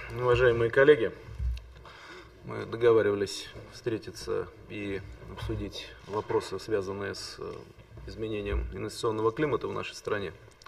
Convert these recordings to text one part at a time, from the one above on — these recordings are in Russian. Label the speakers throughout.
Speaker 1: Уважаемые коллеги, мы договаривались встретиться и обсудить вопросы, связанные с изменением инвестиционного климата в нашей стране,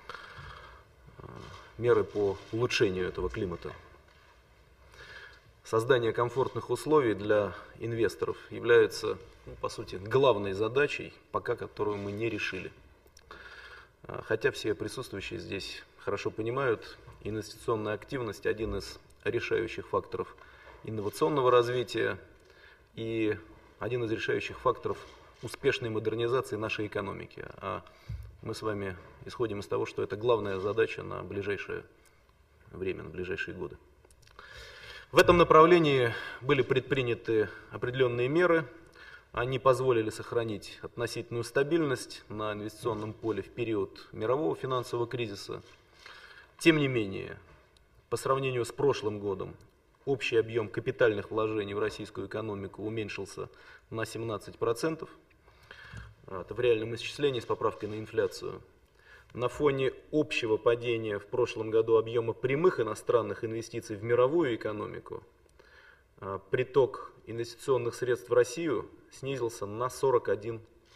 Speaker 1: меры по улучшению этого климата. Создание комфортных условий для инвесторов является, по сути, главной задачей, пока которую мы не решили. Хотя все присутствующие здесь хорошо понимают, инвестиционная активность – один из решающих факторов инновационного развития и один из решающих факторов успешной модернизации нашей экономики. А мы с вами исходим из того, что это главная задача на ближайшее время, на ближайшие годы. В этом направлении были предприняты определенные меры. Они позволили сохранить относительную стабильность на инвестиционном поле в период мирового финансового кризиса. Тем не менее, по сравнению с прошлым годом, общий объем капитальных вложений в российскую экономику уменьшился на 17%. Это в реальном исчислении с поправкой на инфляцию. На фоне общего падения в прошлом году объема прямых иностранных инвестиций в мировую экономику, приток инвестиционных средств в Россию снизился на 41%.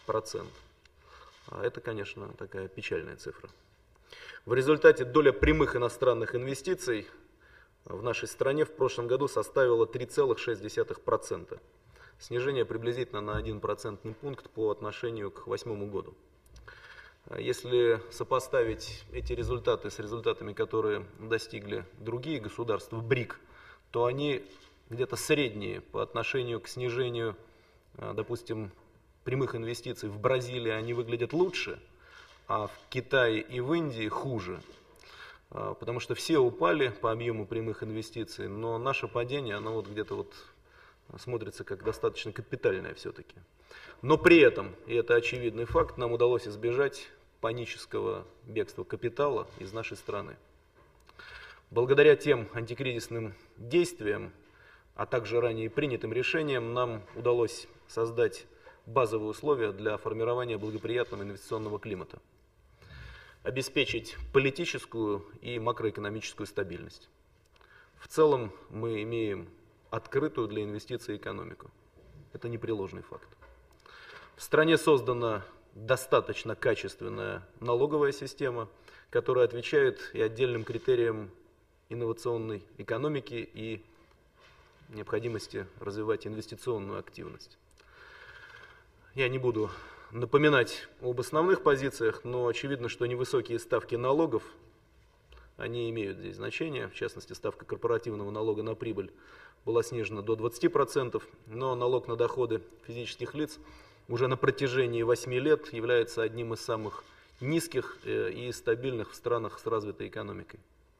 Speaker 1: Это, конечно, такая печальная цифра. В результате доля прямых иностранных инвестиций в нашей стране в прошлом году составила 3,6%. Снижение приблизительно на 1 процентный пункт по отношению к 2008 году. Если сопоставить эти результаты с результатами, которые достигли другие государства БРИК, то они где-то средние по отношению к снижению, допустим, прямых инвестиций. В Бразилии они выглядят лучше, а в Китае и в Индии хуже. Потому что все упали по объему прямых инвестиций, но наше падение, оно вот где-то вот смотрится как достаточно капитальное все-таки. Но при этом, и это очевидный факт, нам удалось избежать панического бегства капитала из нашей страны. Благодаря тем антикризисным действиям, а также ранее принятым решениям, нам удалось создать базовые условия для формирования благоприятного инвестиционного климата, обеспечить политическую и макроэкономическую стабильность. В целом мы имеем открытую для инвестиций экономику. Это непреложный факт. В стране создана достаточно качественная налоговая система, которая отвечает и отдельным критериям инновационной экономики и необходимости развивать инвестиционную активность. Я не буду напоминать об основных позициях, но очевидно, что невысокие ставки налогов, они имеют здесь значение. В частности, ставка корпоративного налога на прибыль была снижена до 20%, но налог на доходы физических лиц уже на протяжении 8 лет является одним из самых низких и стабильных в странах с развитой экономикой.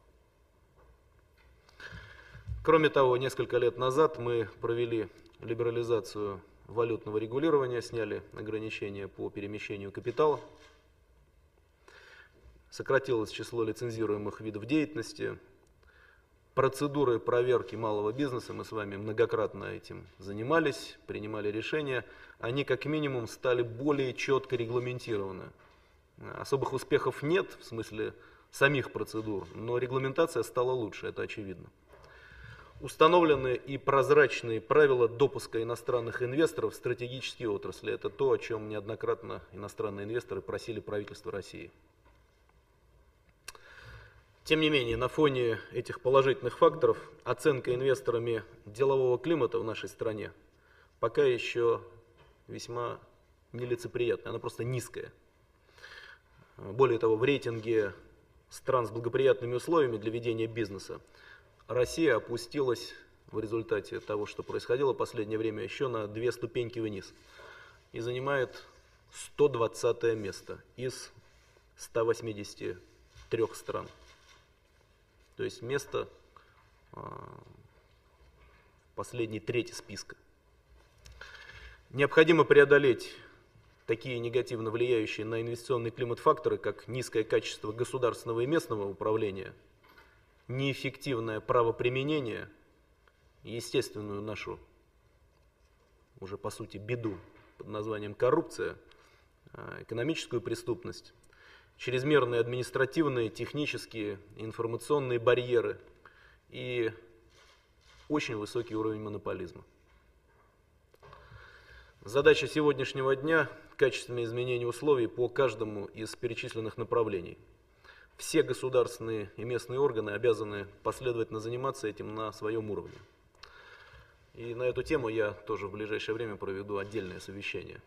Speaker 1: Кроме того, несколько лет назад мы провели либерализацию валютного регулирования, сняли ограничения по перемещению капитала, сократилось число лицензируемых видов деятельности, процедуры проверки малого бизнеса, мы с вами многократно этим занимались, принимали решения, они как минимум стали более четко регламентированы. Особых успехов нет в смысле самих процедур, но регламентация стала лучше, это очевидно. Установлены и прозрачные правила допуска иностранных инвесторов в стратегические отрасли. Это то, о чем неоднократно иностранные инвесторы просили правительство России. Тем не менее, на фоне этих положительных факторов оценка инвесторами делового климата в нашей стране пока еще весьма нелицеприятная, она просто низкая. Более того, в рейтинге стран с благоприятными условиями для ведения бизнеса Россия опустилась в результате того, что происходило в последнее время, еще на 2 ступеньки вниз и занимает 120 место из 183 стран. То есть место в последней трети списка. Необходимо преодолеть такие негативно влияющие на инвестиционный климат факторы, как низкое качество государственного и местного управления, неэффективное правоприменение, естественную нашу, уже по сути, беду под названием коррупция, экономическую преступность, чрезмерные административные, технические, информационные барьеры и очень высокий уровень монополизма. Задача сегодняшнего дня – качественное изменение условий по каждому из перечисленных направлений. Все государственные и местные органы обязаны последовательно заниматься этим на своем уровне. И на эту тему я тоже в ближайшее время проведу отдельное совещание.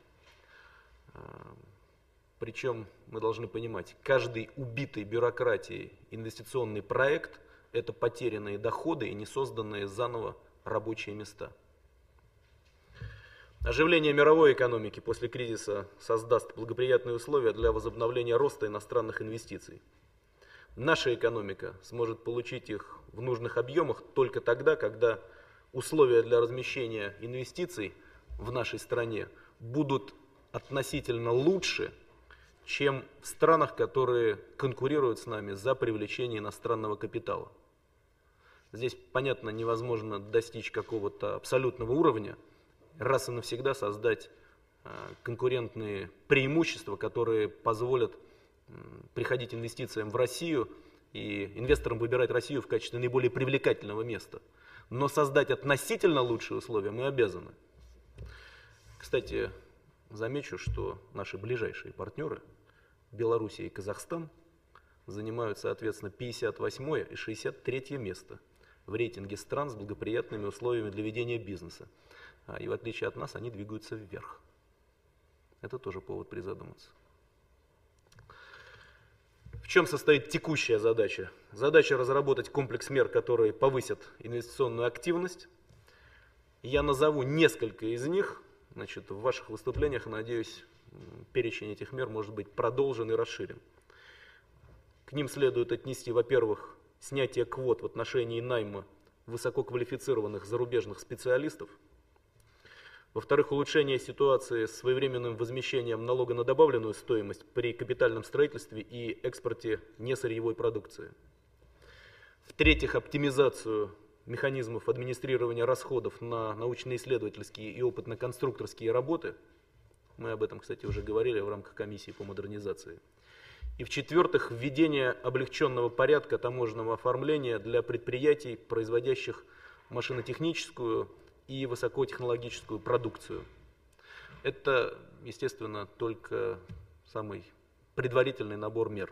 Speaker 1: Причем мы должны понимать, каждый убитый бюрократией инвестиционный проект – это потерянные доходы и не созданные заново рабочие места. Оживление мировой экономики после кризиса создаст благоприятные условия для возобновления роста иностранных инвестиций. Наша экономика сможет получить их в нужных объемах только тогда, когда условия для размещения инвестиций в нашей стране будут относительно лучше, чем в странах, которые конкурируют с нами за привлечение иностранного капитала. Здесь, понятно, невозможно достичь какого-то абсолютного уровня, раз и навсегда создать конкурентные преимущества, которые позволят приходить инвестициям в Россию и инвесторам выбирать Россию в качестве наиболее привлекательного места. Но создать относительно лучшие условия мы обязаны. Кстати, замечу, что наши ближайшие партнеры, Белоруссия и Казахстан, занимают, соответственно, 58 и 63 место в рейтинге стран с благоприятными условиями для ведения бизнеса. И в отличие от нас, они двигаются вверх. Это тоже повод призадуматься. В чем состоит текущая задача? Задача разработать комплекс мер, которые повысят инвестиционную активность. Я назову несколько из них. Значит, в ваших выступлениях, надеюсь, перечень этих мер может быть продолжен и расширен. К ним следует отнести, во-первых, снятие квот в отношении найма высококвалифицированных зарубежных специалистов. Во-вторых, улучшение ситуации с своевременным возмещением налога на добавленную стоимость при капитальном строительстве и экспорте несырьевой продукции. В-третьих, оптимизацию механизмов администрирования расходов на научно-исследовательские и опытно-конструкторские работы. Мы об этом, кстати, уже говорили в рамках комиссии по модернизации. И в-четвертых, введение облегченного порядка таможенного оформления для предприятий, производящих машинотехническую и высокотехнологическую продукцию. Это, естественно, только самый предварительный набор мер.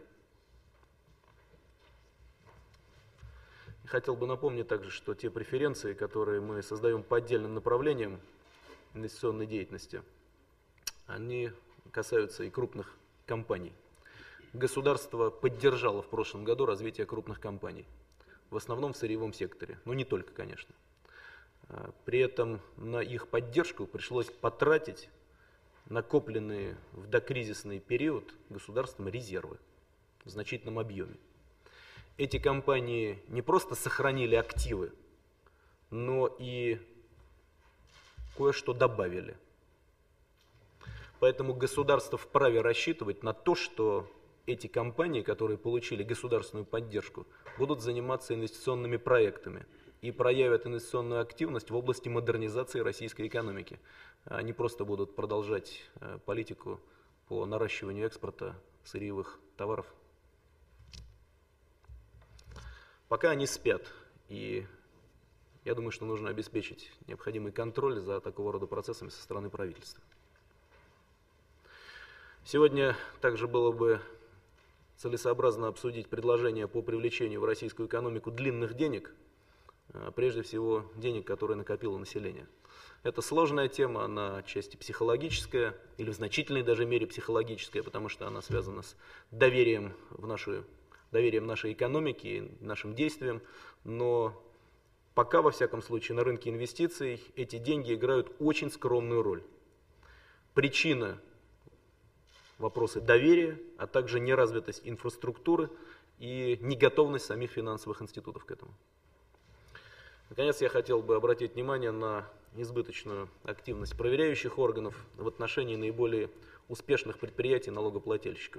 Speaker 1: И хотел бы напомнить также, что те преференции, которые мы создаем по отдельным направлениям инвестиционной деятельности, они касаются и крупных компаний. Государство поддержало в прошлом году развитие крупных компаний, в основном в сырьевом секторе, но не только, конечно. При этом на их поддержку пришлось потратить накопленные в докризисный период государством резервы в значительном объеме. Эти компании не просто сохранили активы, но и кое-что добавили. Поэтому государство вправе рассчитывать на то, что эти компании, которые получили государственную поддержку, будут заниматься инвестиционными проектами и проявят инвестиционную активность в области модернизации российской экономики. Они просто будут продолжать политику по наращиванию экспорта сырьевых товаров. Пока они спят, и я думаю, что нужно обеспечить необходимый контроль за такого рода процессами со стороны правительства. Сегодня также было бы целесообразно обсудить предложения по привлечению в российскую экономику длинных денег, прежде всего денег, которые накопило население. Это сложная тема, она отчасти психологическая, или в значительной даже мере психологическая, потому что она связана с доверием нашей экономики и нашим действиям, но пока, во всяком случае, на рынке инвестиций эти деньги играют очень скромную роль. Причина – вопросы доверия, а также неразвитость инфраструктуры и неготовность самих финансовых институтов к этому. Наконец, я хотел бы обратить внимание на избыточную активность проверяющих органов в отношении наиболее успешных предприятий налогоплательщиков.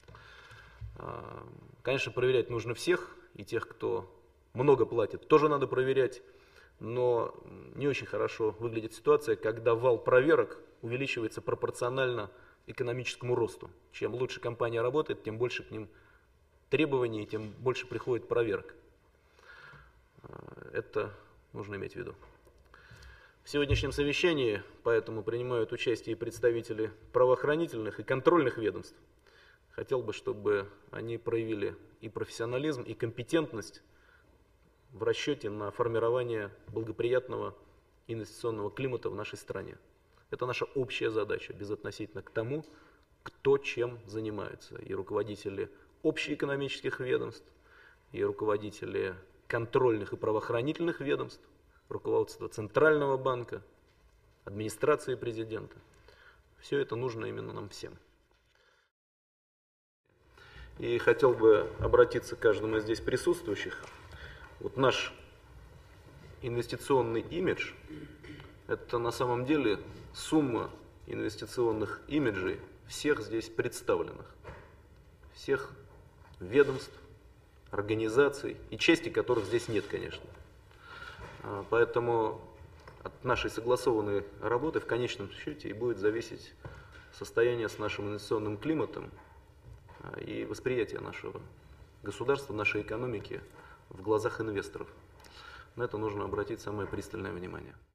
Speaker 1: Конечно, проверять нужно всех, и тех, кто много платит, тоже надо проверять, но не очень хорошо выглядит ситуация, когда вал проверок увеличивается пропорционально экономическому росту. Чем лучше компания работает, тем больше к ним требований, тем больше приходит проверок. Это нужно иметь в виду. В сегодняшнем совещании поэтому принимают участие и представители правоохранительных и контрольных ведомств. Хотел бы, чтобы они проявили и профессионализм, и компетентность в расчете на формирование благоприятного инвестиционного климата в нашей стране. Это наша общая задача, безотносительно к тому, кто чем занимается. И руководители общеэкономических ведомств, и руководители контрольных и правоохранительных ведомств, руководство Центрального банка, администрации президента. Все это нужно именно нам всем. И хотел бы обратиться к каждому из здесь присутствующих. Вот наш инвестиционный имидж – это на самом деле сумма инвестиционных имиджей всех здесь представленных, всех ведомств, организаций, и части которых здесь нет, конечно. Поэтому от нашей согласованной работы в конечном счете и будет зависеть состояние с нашим инвестиционным климатом и восприятие нашего государства, нашей экономики в глазах инвесторов. На это нужно обратить самое пристальное внимание.